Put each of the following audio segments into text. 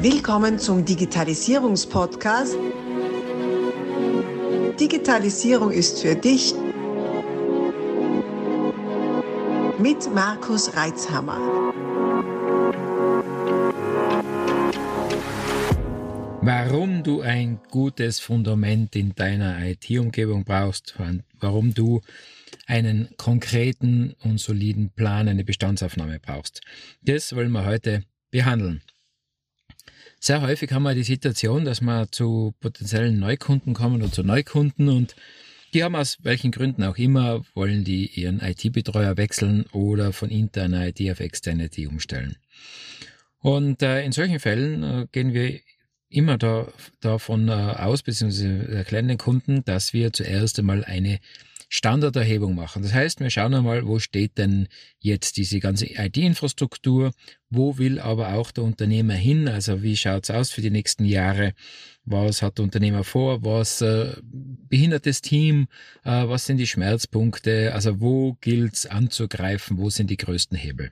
Willkommen zum Digitalisierungspodcast. Digitalisierung ist für dich mit Markus Reitzhammer. Warum du ein gutes Fundament in deiner IT-Umgebung brauchst, warum du einen konkreten und soliden Plan, eine Bestandsaufnahme brauchst. Das wollen wir heute behandeln. Sehr häufig haben wir die Situation, dass wir zu potenziellen Neukunden kommen oder zu Neukunden und die haben aus welchen Gründen auch immer, wollen die ihren IT-Betreuer wechseln oder von interner IT auf externe IT umstellen. Und in solchen Fällen gehen wir immer davon aus, beziehungsweise erklären den Kunden, dass wir zuerst einmal eine Standorterhebung machen. Das heißt, wir schauen einmal, wo steht denn jetzt diese ganze IT-Infrastruktur, wo will aber auch der Unternehmer hin, also wie schaut's aus für die nächsten Jahre, was hat der Unternehmer vor, was behindert das Team, was sind die Schmerzpunkte, also wo gilt's anzugreifen, wo sind die größten Hebel.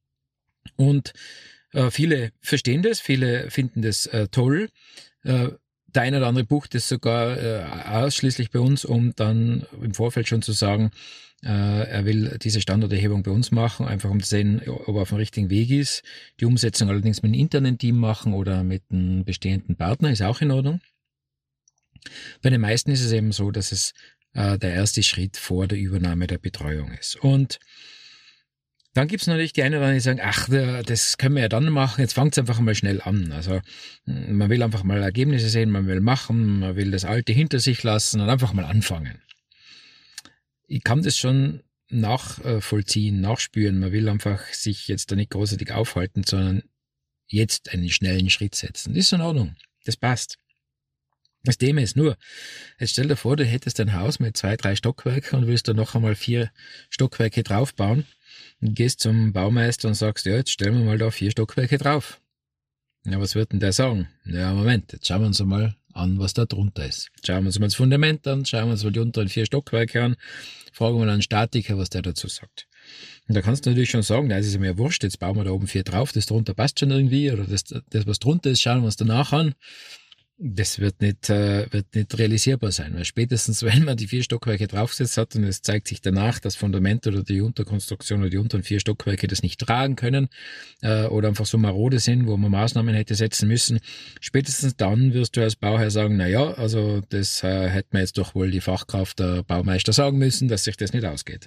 Und viele verstehen das, viele finden das toll. Der eine oder andere bucht das sogar ausschließlich bei uns, um dann im Vorfeld schon zu sagen, er will diese Standorterhebung bei uns machen, einfach um zu sehen, ob er auf dem richtigen Weg ist. Die Umsetzung allerdings mit einem internen Team machen oder mit einem bestehenden Partner ist auch in Ordnung. Bei den meisten ist es eben so, dass es der erste Schritt vor der Übernahme der Betreuung ist. Und dann gibt's natürlich die einen oder anderen, die sagen, ach, das können wir ja dann machen, jetzt fangt's einfach mal schnell an. Also man will einfach mal Ergebnisse sehen, man will machen, man will das Alte hinter sich lassen und einfach mal anfangen. Ich kann das schon nachvollziehen, nachspüren, man will einfach sich jetzt da nicht großartig aufhalten, sondern jetzt einen schnellen Schritt setzen. Das ist in Ordnung, das passt. Das Thema ist nur, jetzt stell dir vor, du hättest ein Haus mit 2-3 Stockwerken und willst da noch einmal 4 Stockwerke draufbauen. Und gehst zum Baumeister und sagst, ja, jetzt stellen wir mal da 4 Stockwerke drauf. Ja, was wird denn der sagen? Ja, Moment, jetzt schauen wir uns mal an, was da drunter ist. Schauen wir uns mal das Fundament an, schauen wir uns mal die unteren 4 Stockwerke an, fragen wir mal einen Statiker, was der dazu sagt. Und da kannst du natürlich schon sagen, das ist mir wurscht, jetzt bauen wir da oben 4 drauf, das drunter passt schon irgendwie, oder das was drunter ist, schauen wir uns danach an. Das wird nicht realisierbar sein, weil spätestens, wenn man die 4 Stockwerke draufgesetzt hat und es zeigt sich danach, das Fundament oder die Unterkonstruktion oder die unteren 4 Stockwerke das nicht tragen können oder einfach so marode sind, wo man Maßnahmen hätte setzen müssen, spätestens dann wirst du als Bauherr sagen, na ja, also das hätte mir jetzt doch wohl die Fachkraft der Baumeister sagen müssen, dass sich das nicht ausgeht.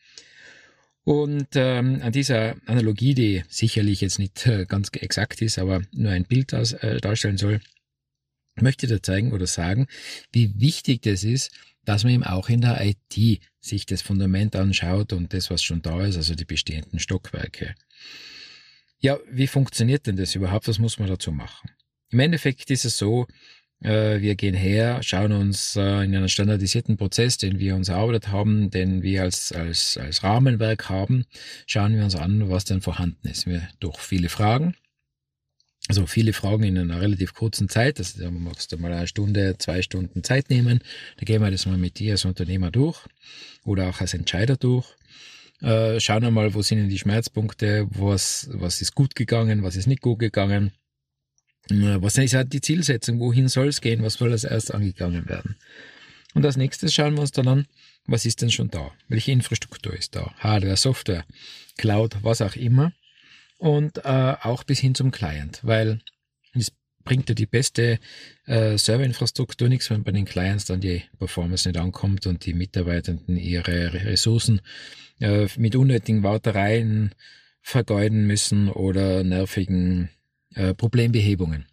Und an dieser Analogie, die sicherlich jetzt nicht ganz exakt ist, aber nur ein Bild darstellen soll, möchte dir zeigen oder sagen, wie wichtig das ist, dass man eben auch in der IT sich das Fundament anschaut und das, was schon da ist, also die bestehenden Stockwerke. Ja, wie funktioniert denn das überhaupt? Was muss man dazu machen? Im Endeffekt ist es so, wir gehen her, schauen uns in einem standardisierten Prozess, den wir uns erarbeitet haben, den wir als Rahmenwerk haben, schauen wir uns an, was denn vorhanden ist. Wir durch viele Fragen. Also viele Fragen in einer relativ kurzen Zeit, also da magst du mal 1 Stunde, 2 Stunden Zeit nehmen, da gehen wir das mal mit dir als Unternehmer durch oder auch als Entscheider durch, schauen wir mal, wo sind denn die Schmerzpunkte, was ist gut gegangen, was ist nicht gut gegangen, was ist halt die Zielsetzung, wohin soll es gehen, was soll als erstes angegangen werden. Und als nächstes schauen wir uns dann an, was ist denn schon da, welche Infrastruktur ist da, Hardware, Software, Cloud, was auch immer. Und auch bis hin zum Client, weil es bringt ja die beste Serverinfrastruktur nichts, wenn bei den Clients dann die Performance nicht ankommt und die Mitarbeitenden ihre Ressourcen mit unnötigen Wartereien vergeuden müssen oder nervigen Problembehebungen.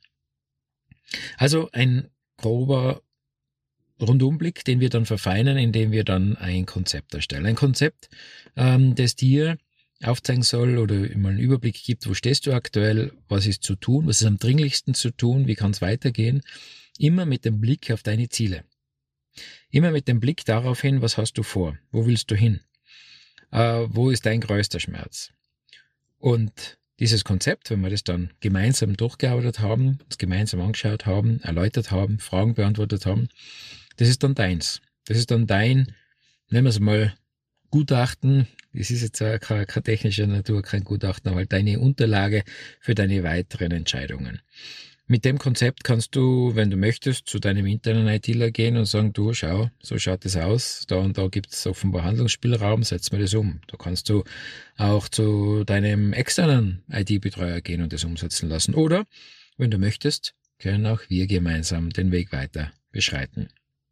Also ein grober Rundumblick, den wir dann verfeinern, indem wir dann ein Konzept erstellen. Ein Konzept, das dir aufzeigen soll oder mal einen Überblick gibt, wo stehst du aktuell, was ist zu tun, was ist am dringlichsten zu tun, wie kann es weitergehen, immer mit dem Blick auf deine Ziele. Immer mit dem Blick darauf hin, was hast du vor, wo willst du hin, wo ist dein größter Schmerz. Und dieses Konzept, wenn wir das dann gemeinsam durchgearbeitet haben, uns gemeinsam angeschaut haben, erläutert haben, Fragen beantwortet haben, das ist dann deins. Das ist dann dein, nennen wir es mal, Gutachten, es ist jetzt keine technische Natur, kein Gutachten, aber halt deine Unterlage für deine weiteren Entscheidungen. Mit dem Konzept kannst du, wenn du möchtest, zu deinem internen ITler gehen und sagen, du, schau, so schaut es aus, da und da gibt es offenbar Handlungsspielraum, setz mir das um. Da kannst du auch zu deinem externen IT-Betreuer gehen und das umsetzen lassen. Oder, wenn du möchtest, können auch wir gemeinsam den Weg weiter beschreiten.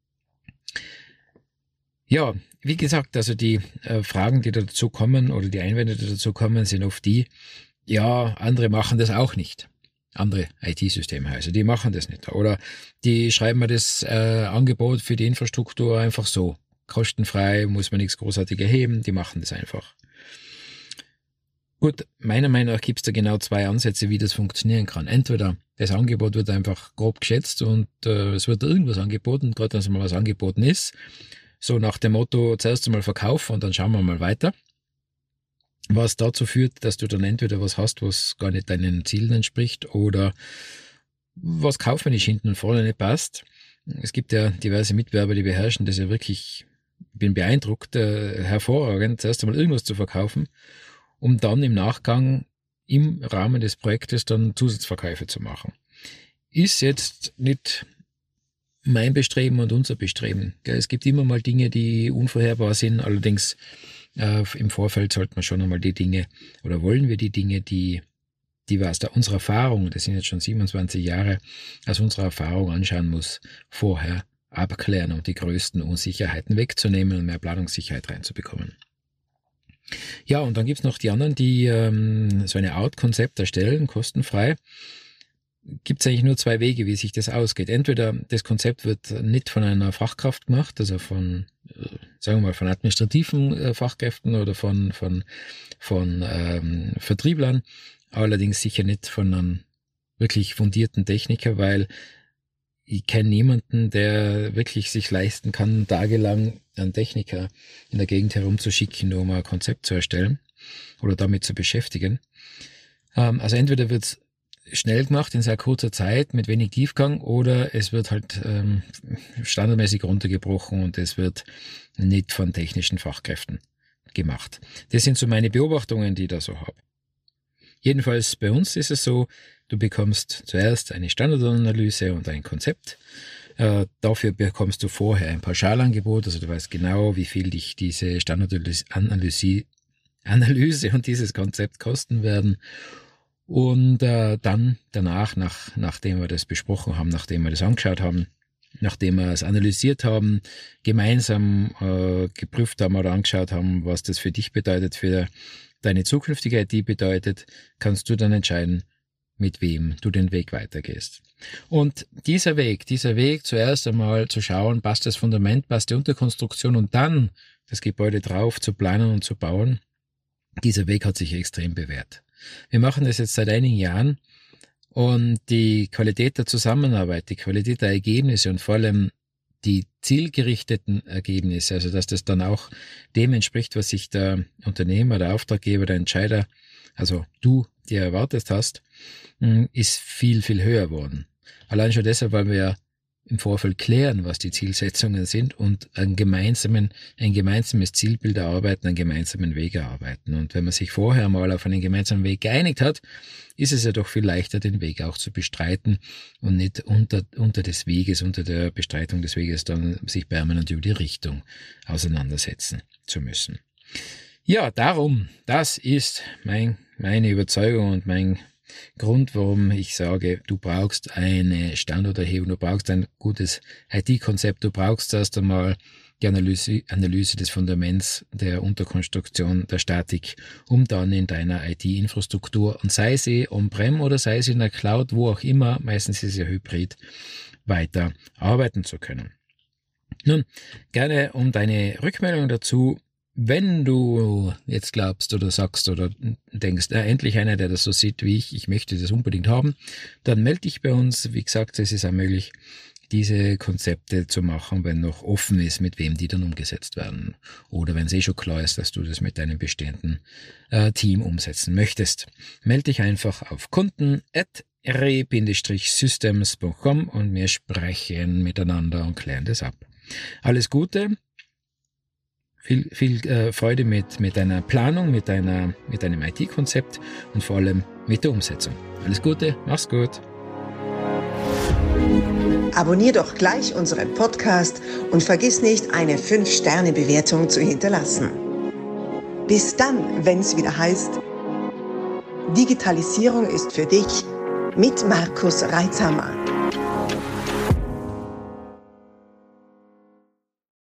Ja, wie gesagt, also die Fragen, die dazu kommen oder die Einwände, die dazu kommen, sind oft die, ja, andere machen das auch nicht. Andere IT-Systemhäuser, die machen das nicht. Oder die schreiben mir das Angebot für die Infrastruktur einfach so. Kostenfrei, muss man nichts großartig erheben, die machen das einfach. Gut, meiner Meinung nach gibt es da genau zwei Ansätze, wie das funktionieren kann. Entweder das Angebot wird einfach grob geschätzt und es wird irgendwas angeboten, gerade wenn es mal was angeboten ist. So nach dem Motto, zuerst einmal verkaufen und dann schauen wir mal weiter. Was dazu führt, dass du dann entweder was hast, was gar nicht deinen Zielen entspricht oder was kaufmännisch hinten und vorne nicht passt. Es gibt ja diverse Mitbewerber, die beherrschen das ja wirklich, bin beeindruckt, hervorragend, zuerst einmal irgendwas zu verkaufen, um dann im Nachgang im Rahmen des Projektes dann Zusatzverkäufe zu machen. Ist jetzt nicht mein Bestreben und unser Bestreben. Es gibt immer mal Dinge, die unvorherbar sind, allerdings im Vorfeld sollte man schon einmal die Dinge, oder wollen wir die Dinge, die wir aus unserer Erfahrung, das sind jetzt schon 27 Jahre, aus unserer Erfahrung anschauen muss, vorher abklären, um die größten Unsicherheiten wegzunehmen und mehr Planungssicherheit reinzubekommen. Ja, und dann gibt's noch die anderen, die so eine Art-Konzept erstellen, kostenfrei. Gibt es eigentlich nur zwei Wege, wie sich das ausgeht. Entweder das Konzept wird nicht von einer Fachkraft gemacht, also von, sagen wir mal, von administrativen Fachkräften oder von Vertrieblern, allerdings sicher nicht von einem wirklich fundierten Techniker, weil ich kenne niemanden, der wirklich sich leisten kann, tagelang einen Techniker in der Gegend herumzuschicken, um ein Konzept zu erstellen oder damit zu beschäftigen. Also entweder wird es schnell gemacht in sehr kurzer Zeit mit wenig Tiefgang oder es wird halt standardmäßig runtergebrochen und es wird nicht von technischen Fachkräften gemacht. Das sind so meine Beobachtungen, die ich da so habe. Jedenfalls bei uns ist es so, du bekommst zuerst eine Standardanalyse und ein Konzept. Dafür bekommst du vorher ein Pauschalangebot, also du weißt genau, wie viel dich diese Standardanalyse und dieses Konzept kosten werden. Und dann danach, nachdem wir das besprochen haben, nachdem wir das angeschaut haben, nachdem wir es analysiert haben, gemeinsam geprüft haben oder angeschaut haben, was das für dich bedeutet, für deine zukünftige IT bedeutet, kannst du dann entscheiden, mit wem du den Weg weitergehst. Und dieser Weg zuerst einmal zu schauen, passt das Fundament, passt die Unterkonstruktion und dann das Gebäude drauf zu planen und zu bauen, dieser Weg hat sich extrem bewährt. Wir machen das jetzt seit einigen Jahren und die Qualität der Zusammenarbeit, die Qualität der Ergebnisse und vor allem die zielgerichteten Ergebnisse, also dass das dann auch dem entspricht, was sich der Unternehmer, der Auftraggeber, der Entscheider, also du dir erwartet hast, ist viel, viel höher geworden. Allein schon deshalb, weil wir im Vorfeld klären, was die Zielsetzungen sind und ein gemeinsames Zielbild erarbeiten, einen gemeinsamen Weg erarbeiten. Und wenn man sich vorher mal auf einen gemeinsamen Weg geeinigt hat, ist es ja doch viel leichter, den Weg auch zu bestreiten und nicht unter der Bestreitung des Weges dann sich permanent über die Richtung auseinandersetzen zu müssen. Ja, darum, das ist meine Überzeugung und mein Grund, warum ich sage, du brauchst eine Standorterhebung, du brauchst ein gutes IT-Konzept, du brauchst erst einmal die Analyse des Fundaments der Unterkonstruktion, der Statik, um dann in deiner IT-Infrastruktur, und sei sie on-prem oder sei sie in der Cloud, wo auch immer, meistens ist es ja hybrid, weiter arbeiten zu können. Nun, gerne um deine Rückmeldung dazu. Wenn du jetzt glaubst oder sagst oder denkst, endlich einer, der das so sieht wie ich möchte das unbedingt haben, dann melde dich bei uns. Wie gesagt, es ist auch möglich, diese Konzepte zu machen, wenn noch offen ist, mit wem die dann umgesetzt werden. Oder wenn es schon klar ist, dass du das mit deinem bestehenden Team umsetzen möchtest. Melde dich einfach auf kunden@re-systems.com und wir sprechen miteinander und klären das ab. Alles Gute! Viel Freude mit deiner Planung, mit deinem IT-Konzept und vor allem mit der Umsetzung. Alles Gute, mach's gut. Abonnier doch gleich unseren Podcast und vergiss nicht, eine 5-Sterne-Bewertung zu hinterlassen. Bis dann, wenn es wieder heißt, Digitalisierung ist für dich mit Markus Reitzhammer.